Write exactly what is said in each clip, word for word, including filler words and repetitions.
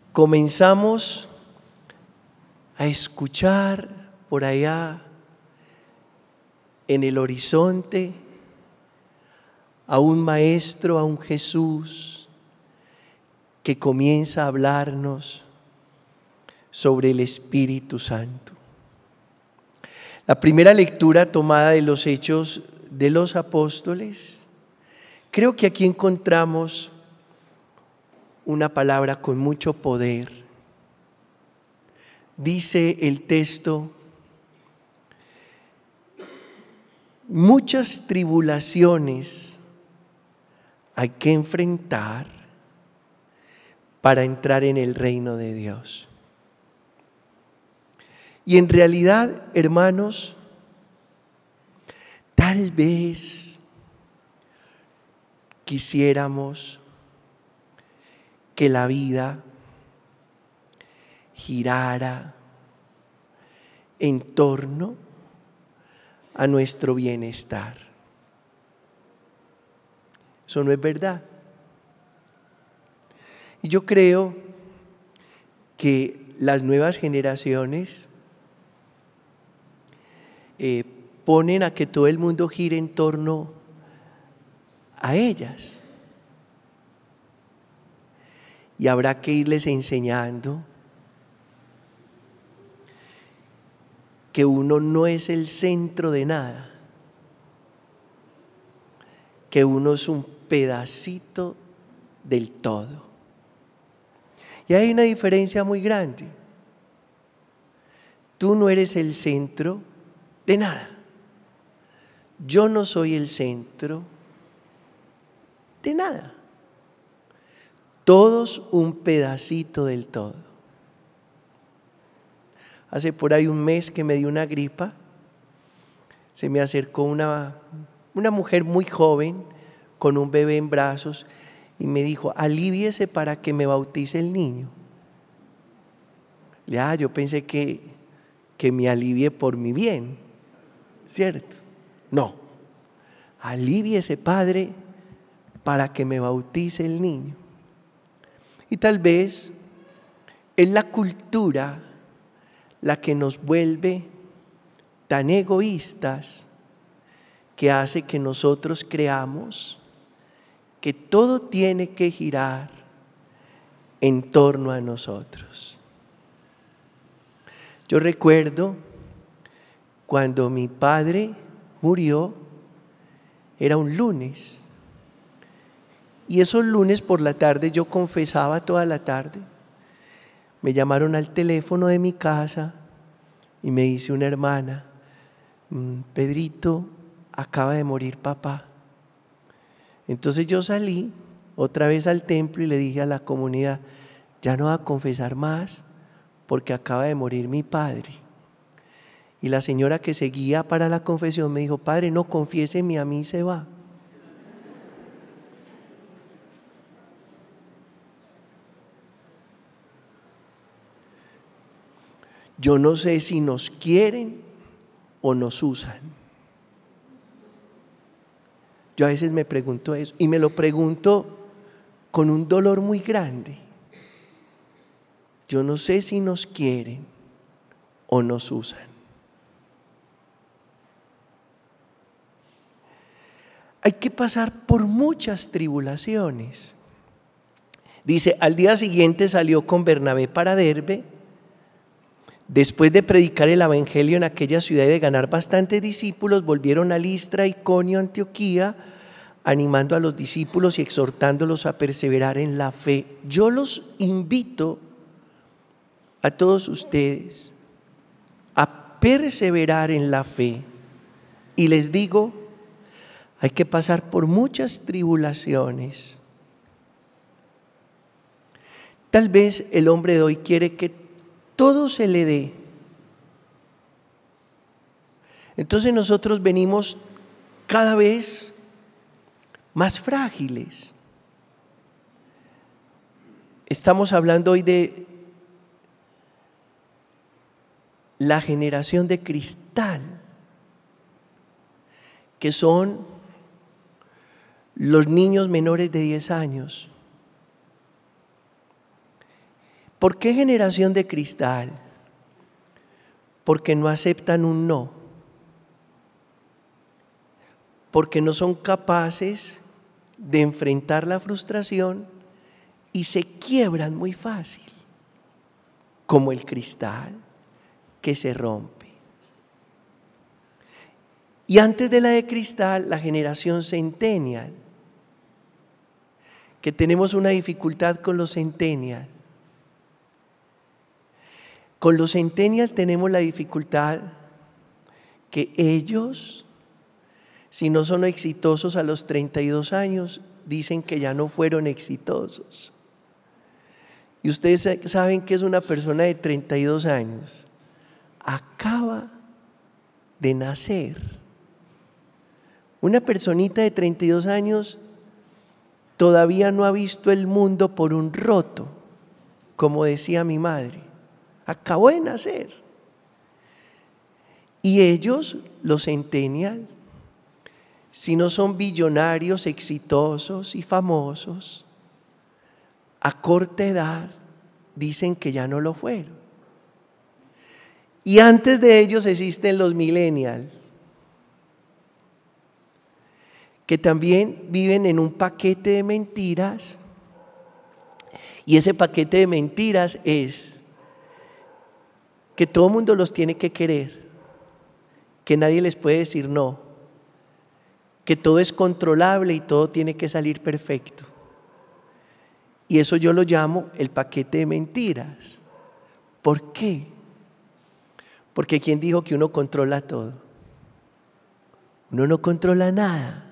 comenzamos a escuchar por allá en el horizonte a un maestro, a un Jesús que comienza a hablarnos sobre el Espíritu Santo. La primera lectura tomada de los Hechos de los Apóstoles, creo que aquí encontramos una palabra con mucho poder. Dice el texto: muchas tribulaciones hay que enfrentar para entrar en el reino de Dios. Y en realidad, hermanos, tal vez quisiéramos que la vida girara en torno a nuestro bienestar. Eso no es verdad. Y yo creo que las nuevas generaciones eh, ponen a que todo el mundo gire en torno a ellas. Y habrá que irles enseñando que uno no es el centro de nada, que uno es un pedacito del todo. Y hay una diferencia muy grande. Tú no eres el centro de nada. Yo no soy el centro de nada. Todos un pedacito del todo. Hace por ahí un mes que me dio una gripa, se me acercó una, una mujer muy joven con un bebé en brazos y me dijo: alíviese para que me bautice el niño. Le ah, yo pensé que, que me alivie por mi bien, ¿cierto? No, alíviese, padre, para que me bautice el niño. Y tal vez es la cultura la que nos vuelve tan egoístas que hace que nosotros creamos que todo tiene que girar en torno a nosotros. Yo recuerdo cuando mi padre murió, era un lunes, y esos lunes por la tarde yo confesaba toda la tarde. Me llamaron al teléfono de mi casa y me dice una hermana: Pedrito, acaba de morir papá. Entonces yo salí otra vez al templo y le dije a la comunidad: ya no va a confesar más porque acaba de morir mi padre. Y la señora que seguía para la confesión me dijo: padre, no, confiéseme a mí, se va. Yo no sé si nos quieren o nos usan. Yo a veces me pregunto eso, y me lo pregunto con un dolor muy grande. Yo no sé si nos quieren o nos usan. Hay que pasar por muchas tribulaciones. Dice: al día siguiente salió con Bernabé para Derbe. Después de predicar el evangelio en aquella ciudad y de ganar bastantes discípulos, volvieron a Listra, Iconio, Antioquía, animando a los discípulos y exhortándolos a perseverar en la fe. Yo los invito a todos ustedes a perseverar en la fe. Y les digo, hay que pasar por muchas tribulaciones. Tal vez el hombre de hoy quiere que todo se le dé. Entonces nosotros venimos cada vez más frágiles. Estamos hablando hoy de la generación de cristal, que son los niños menores de diez años. ¿Por qué generación de cristal? Porque no aceptan un no. Porque no son capaces de enfrentar la frustración y se quiebran muy fácil, como el cristal que se rompe. Y antes de la de cristal, la generación centennial, que tenemos una dificultad con los centennial. Con los centennial tenemos la dificultad que ellos, si no son exitosos a los treinta y dos años, dicen que ya no fueron exitosos. Y ustedes saben que es una persona de treinta y dos años. Acaba de nacer. Una personita de treinta y dos años todavía no ha visto el mundo por un roto, como decía mi madre. Acabó de nacer. Y ellos, los centennial, si no son billonarios, exitosos y famosos, a corta edad dicen que ya no lo fueron. Y antes de ellos existen los millennial, que también viven en un paquete de mentiras, y ese paquete de mentiras es que todo el mundo los tiene que querer, que nadie les puede decir no, que todo es controlable y todo tiene que salir perfecto. Y eso yo lo llamo el paquete de mentiras. ¿Por qué? Porque ¿quién dijo que uno controla todo? Uno no controla nada.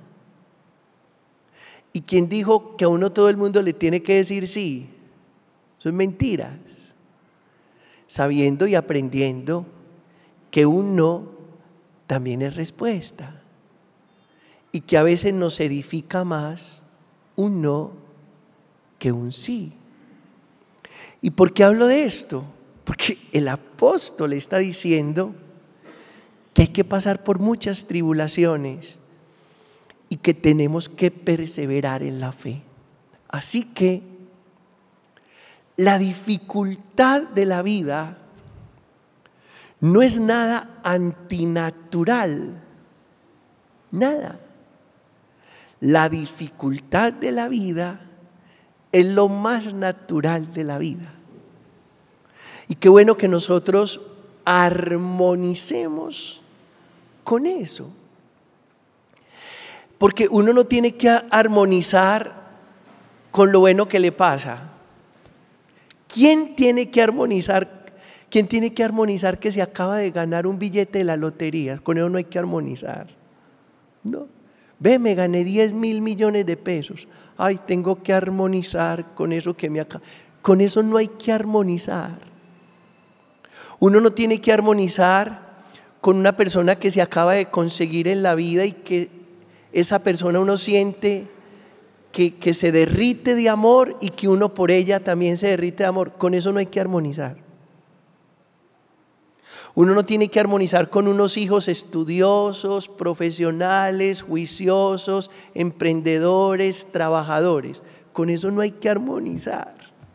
¿Y quién dijo que a uno todo el mundo le tiene que decir sí? Eso es mentiras. Sabiendo y aprendiendo que un no también es respuesta. Y que a veces nos edifica más un no que un sí. ¿Y por qué hablo de esto? Porque el apóstol está diciendo que hay que pasar por muchas tribulaciones y que tenemos que perseverar en la fe. Así que la dificultad de la vida no es nada antinatural, nada. La dificultad de la vida es lo más natural de la vida. Y qué bueno que nosotros armonicemos con eso. Porque uno no tiene que armonizar con lo bueno que le pasa. ¿Quién tiene que armonizar? ¿Quién tiene que armonizar que se acaba de ganar un billete de la lotería? Con eso no hay que armonizar. No. Ve, me gané diez mil millones de pesos. Ay, tengo que armonizar con eso que me acaba. Con eso no hay que armonizar. Uno no tiene que armonizar con una persona que se acaba de conseguir en la vida y que esa persona uno siente que, que se derrite de amor y que uno por ella también se derrite de amor. Con eso no hay que armonizar. Uno no tiene que armonizar con unos hijos estudiosos, profesionales, juiciosos, emprendedores, trabajadores. Con eso no hay que armonizar.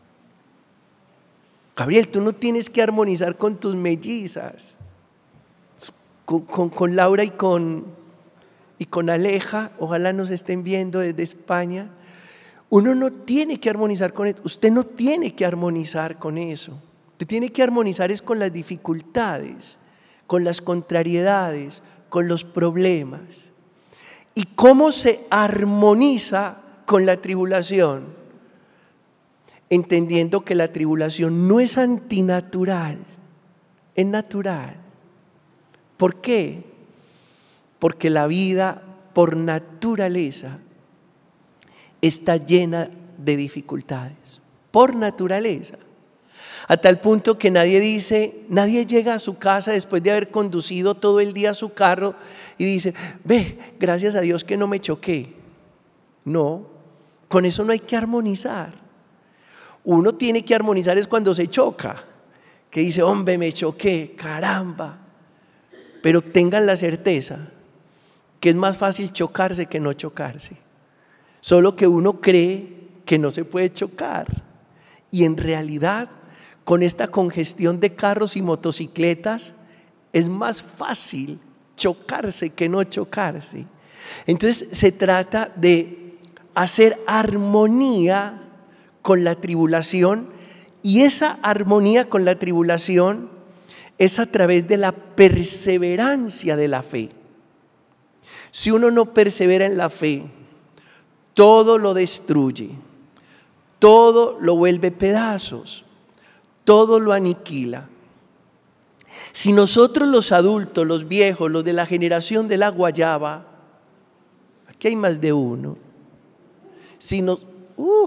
Gabriel, tú no tienes que armonizar con tus mellizas, con, con, con Laura y con, y con Aleja. Ojalá nos estén viendo desde España. Uno no tiene que armonizar con eso. Usted no tiene que armonizar con eso. Usted tiene que armonizar es con las dificultades, con las contrariedades, con los problemas. ¿Y cómo se armoniza con la tribulación? Entendiendo que la tribulación no es antinatural, es natural. ¿Por qué? Porque la vida por naturaleza está llena de dificultades, por naturaleza. A tal punto que nadie dice, nadie llega a su casa después de haber conducido todo el día su carro y dice, ve, gracias a Dios que no me choqué. No, con eso no hay que armonizar. Uno tiene que armonizar es cuando se choca, que dice, hombre, me choqué, caramba. Pero tengan la certeza que es más fácil chocarse que no chocarse. Solo que uno cree que no se puede chocar. Y en realidad, con esta congestión de carros y motocicletas, es más fácil chocarse que no chocarse. Entonces se trata de hacer armonía con la tribulación, y esa armonía con la tribulación es a través de la perseverancia de la fe. Si uno no persevera en la fe, todo lo destruye, todo lo vuelve pedazos, todo lo aniquila. Si nosotros los adultos, los viejos, los de la generación de la guayaba, aquí hay más de uno, si nos, uf,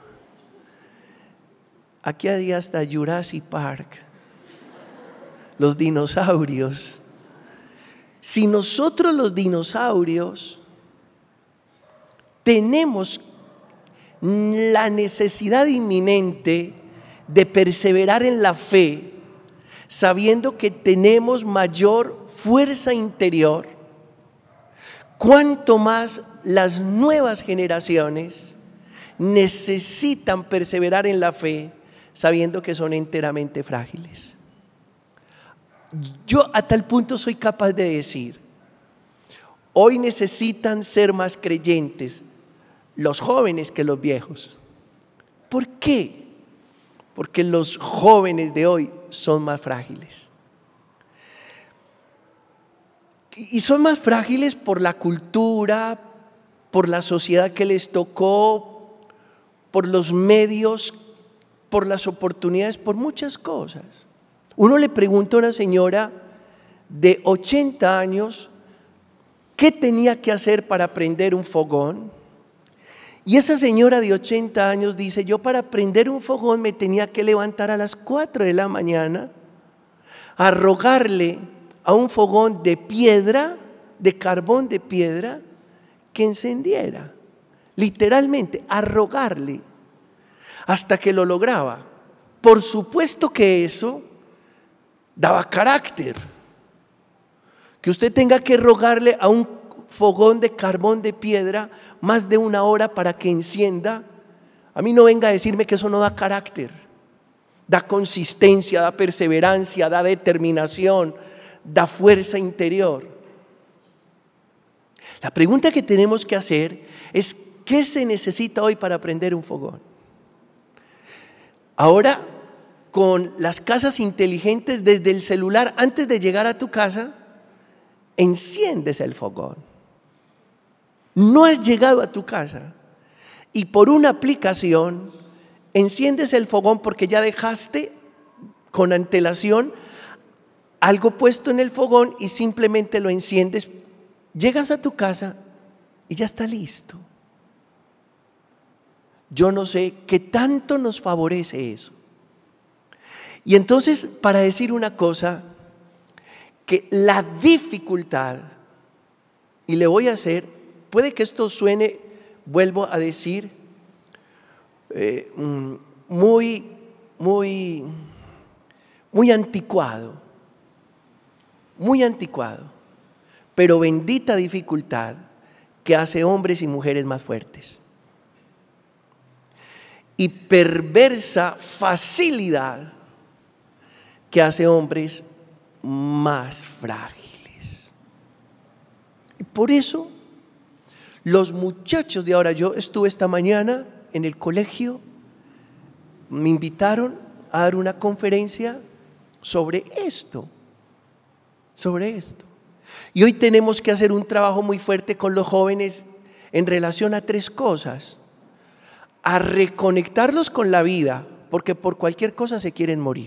aquí hay hasta Jurassic Park, los dinosaurios. Si nosotros los dinosaurios tenemos la necesidad inminente de perseverar en la fe, sabiendo que tenemos mayor fuerza interior, cuanto más las nuevas generaciones necesitan perseverar en la fe, sabiendo que son enteramente frágiles. Yo a tal punto soy capaz de decir, hoy necesitan ser más creyentes los jóvenes que los viejos. ¿Por qué? Porque los jóvenes de hoy son más frágiles. Y son más frágiles por la cultura, por la sociedad que les tocó, por los medios, por las oportunidades, por muchas cosas. Uno le pregunta a una señora de ochenta años qué tenía que hacer para prender un fogón, y esa señora de ochenta años dice: yo para prender un fogón me tenía que levantar a las cuatro de la mañana a rogarle a un fogón de piedra, de carbón de piedra, que encendiera, literalmente a rogarle, hasta que lo lograba. Por supuesto que eso daba carácter. Que usted tenga que rogarle a un fogón de carbón de piedra más de una hora para que encienda, a mí no venga a decirme que eso no da carácter. Da consistencia, da perseverancia, da determinación, da fuerza interior. La pregunta que tenemos que hacer es: ¿qué se necesita hoy para prender un fogón? Ahora, con las casas inteligentes, desde el celular, antes de llegar a tu casa, enciendes el fogón. No has llegado a tu casa y por una aplicación enciendes el fogón porque ya dejaste con antelación algo puesto en el fogón y simplemente lo enciendes. Llegas a tu casa y ya está listo. Yo no sé qué tanto nos favorece eso. Y entonces, para decir una cosa, que la dificultad, y le voy a hacer, puede que esto suene, vuelvo a decir, eh, muy, muy, muy anticuado, muy anticuado, pero bendita dificultad que hace hombres y mujeres más fuertes. Y perversa facilidad que hace hombres más frágiles. Y por eso los muchachos de ahora, yo estuve esta mañana en el colegio, me invitaron a dar una conferencia sobre esto, sobre esto. Y hoy tenemos que hacer un trabajo muy fuerte con los jóvenes en relación a tres cosas: a reconectarlos con la vida, porque por cualquier cosa se quieren morir;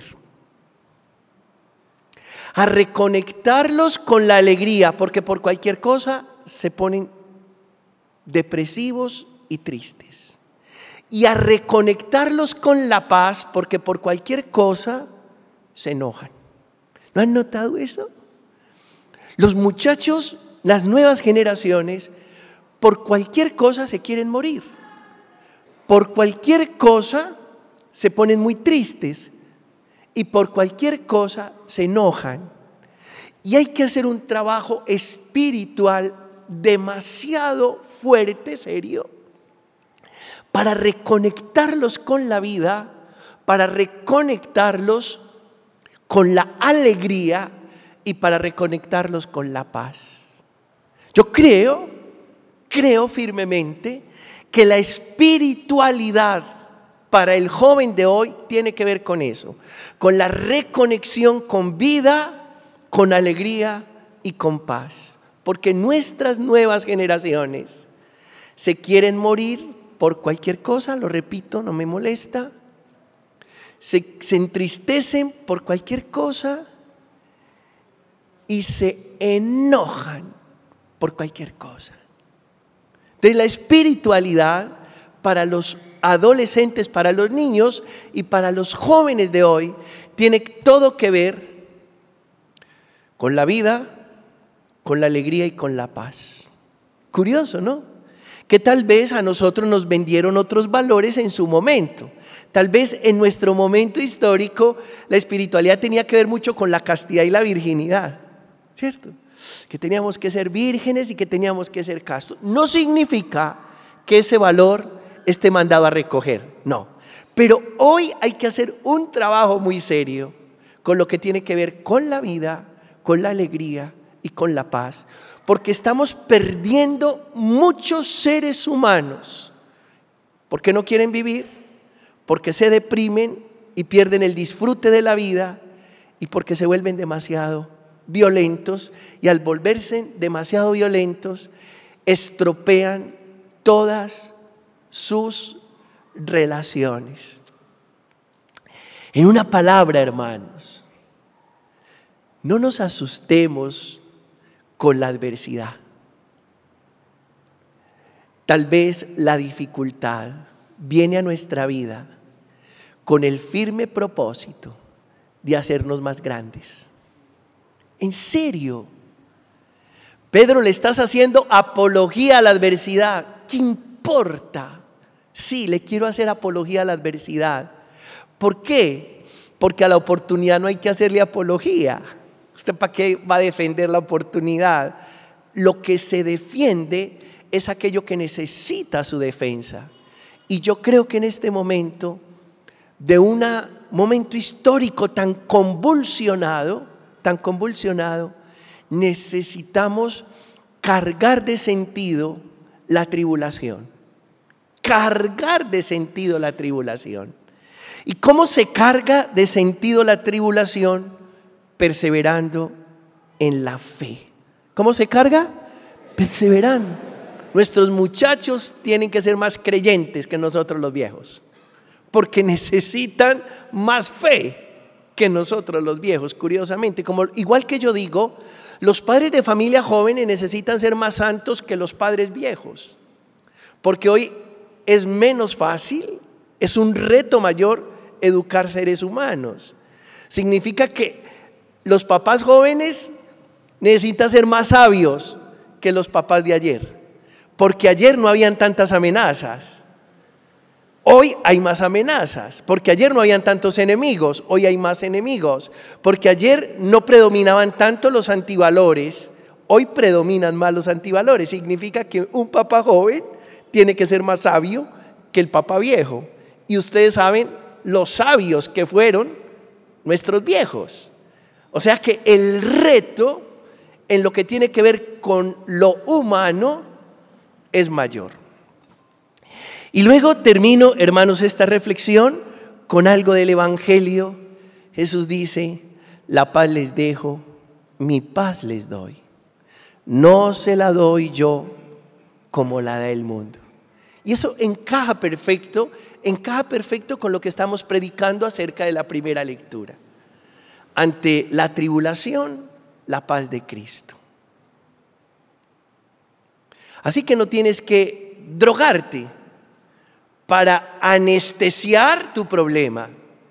a reconectarlos con la alegría, porque por cualquier cosa se ponen depresivos y tristes; y a reconectarlos con la paz, porque por cualquier cosa se enojan. ¿No han notado eso? Los muchachos, las nuevas generaciones, por cualquier cosa se quieren morir, por cualquier cosa se ponen muy tristes y por cualquier cosa se enojan. Y hay que hacer un trabajo espiritual demasiado fuerte, serio, para reconectarlos con la vida, para reconectarlos con la alegría y para reconectarlos con la paz. Yo creo, creo firmemente que la espiritualidad para el joven de hoy tiene que ver con eso, con la reconexión con vida, con alegría y con paz. Porque nuestras nuevas generaciones se quieren morir por cualquier cosa, lo repito, no me molesta. Se, se entristecen por cualquier cosa y se enojan por cualquier cosa. De la espiritualidad para los adolescentes, para los niños y para los jóvenes de hoy tiene todo que ver con la vida, con la alegría y con la paz. Curioso, ¿no? Que tal vez a nosotros nos vendieron otros valores en su momento. Tal vez en nuestro momento histórico la espiritualidad tenía que ver mucho con la castidad y la virginidad, ¿cierto? Que teníamos que ser vírgenes y que teníamos que ser castos. No significa que ese valor esté mandado a recoger, no. Pero hoy hay que hacer un trabajo muy serio con lo que tiene que ver con la vida, con la alegría y con la paz, porque estamos perdiendo muchos seres humanos porque no quieren vivir, porque se deprimen y pierden el disfrute de la vida y porque se vuelven demasiado violentos, y al volverse demasiado violentos estropean todas sus relaciones. En una palabra, hermanos, no nos asustemos con la adversidad. Tal vez la dificultad viene a nuestra vida con el firme propósito de hacernos más grandes. En serio, Pedro, le estás haciendo apología a la adversidad. ¿Qué importa? Sí, le quiero hacer apología a la adversidad. ¿Por qué? Porque a la oportunidad no hay que hacerle apología. ¿Usted para qué va a defender la oportunidad? Lo que se defiende es aquello que necesita su defensa. Y yo creo que en este momento, de un momento histórico tan convulsionado, tan convulsionado, necesitamos cargar de sentido la tribulación. Cargar de sentido la tribulación. ¿Y cómo se carga de sentido la tribulación? Perseverando en la fe. ¿Cómo se carga? Perseverando. Nuestros muchachos tienen que ser más creyentes que nosotros los viejos, porque necesitan más fe que nosotros los viejos, curiosamente. Como, igual que yo digo, los padres de familia jóvenes necesitan ser más santos que los padres viejos, porque hoy es menos fácil, es un reto mayor educar seres humanos. Significa que los papás jóvenes necesitan ser más sabios que los papás de ayer, porque ayer no habían tantas amenazas. Hoy hay más amenazas, porque ayer no habían tantos enemigos, hoy hay más enemigos, porque ayer no predominaban tanto los antivalores, hoy predominan más los antivalores. Significa que un papá joven tiene que ser más sabio que el papá viejo, y ustedes saben los sabios que fueron nuestros viejos. O sea que el reto en lo que tiene que ver con lo humano es mayor. Y luego termino, hermanos, esta reflexión con algo del Evangelio. Jesús dice: la paz les dejo, mi paz les doy. No se la doy yo como la da el mundo. Y eso encaja perfecto, encaja perfecto con lo que estamos predicando acerca de la primera lectura. Ante la tribulación, la paz de Cristo. Así que no tienes que drogarte para anestesiar tu problema.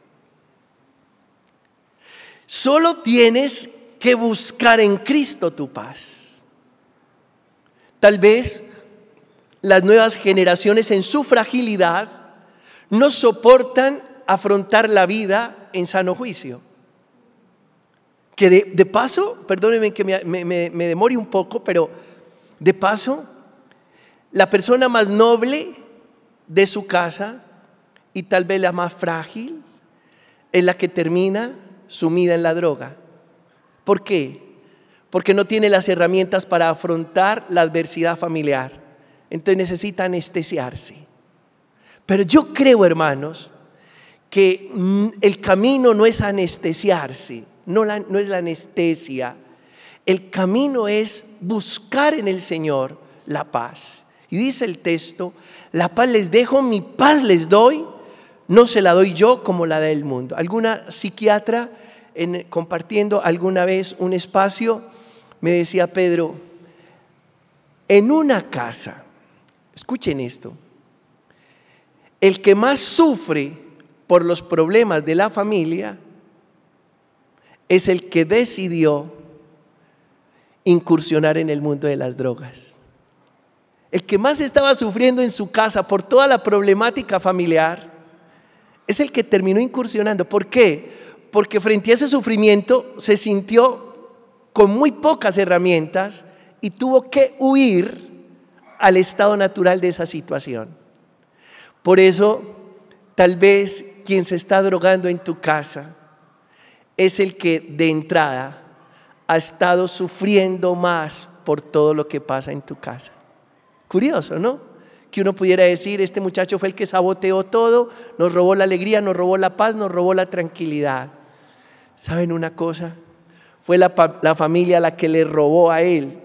Solo tienes que buscar en Cristo tu paz. Tal vez las nuevas generaciones en su fragilidad no soportan afrontar la vida en sano juicio. Que de, de paso, perdónenme que me, me, me demore un poco, pero de paso, la persona más noble de su casa y tal vez la más frágil es la que termina sumida en la droga. ¿Por qué? Porque no tiene las herramientas para afrontar la adversidad familiar. Entonces necesita anestesiarse. Pero yo creo, hermanos, que el camino no es anestesiarse, no, la, no es la anestesia. El camino es buscar en el Señor la paz. Y dice el texto: la paz les dejo, mi paz les doy, no se la doy yo como la del mundo. Alguna psiquiatra, en, compartiendo alguna vez un espacio, me decía: Pedro, en una casa, escuchen esto, el que más sufre por los problemas de la familia es el que decidió incursionar en el mundo de las drogas. El que más estaba sufriendo en su casa por toda la problemática familiar es el que terminó incursionando. ¿Por qué? Porque frente a ese sufrimiento se sintió con muy pocas herramientas y tuvo que huir al estado natural de esa situación. Por eso, tal vez quien se está drogando en tu casa es el que de entrada ha estado sufriendo más por todo lo que pasa en tu casa. Curioso, ¿no? Que uno pudiera decir: este muchacho fue el que saboteó todo, nos robó la alegría, nos robó la paz, nos robó la tranquilidad. ¿Saben una cosa? Fue la, la familia la que le robó a él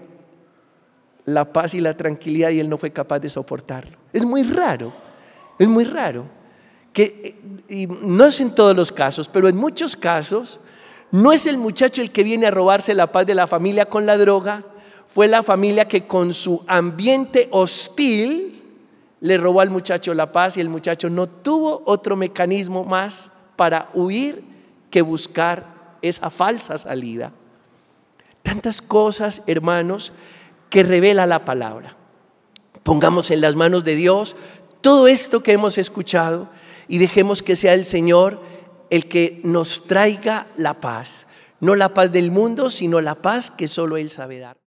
la paz y la tranquilidad, y él no fue capaz de soportarlo. Es muy raro, es muy raro. Que, y no es en todos los casos, pero en muchos casos, no es el muchacho el que viene a robarse la paz de la familia con la droga, fue la familia que con su ambiente hostil le robó al muchacho la paz, y el muchacho no tuvo otro mecanismo más para huir que buscar esa falsa salida. Tantas cosas, hermanos, que revela la palabra. Pongamos en las manos de Dios todo esto que hemos escuchado y dejemos que sea el Señor el que nos traiga la paz. No la paz del mundo, sino la paz que solo Él sabe dar.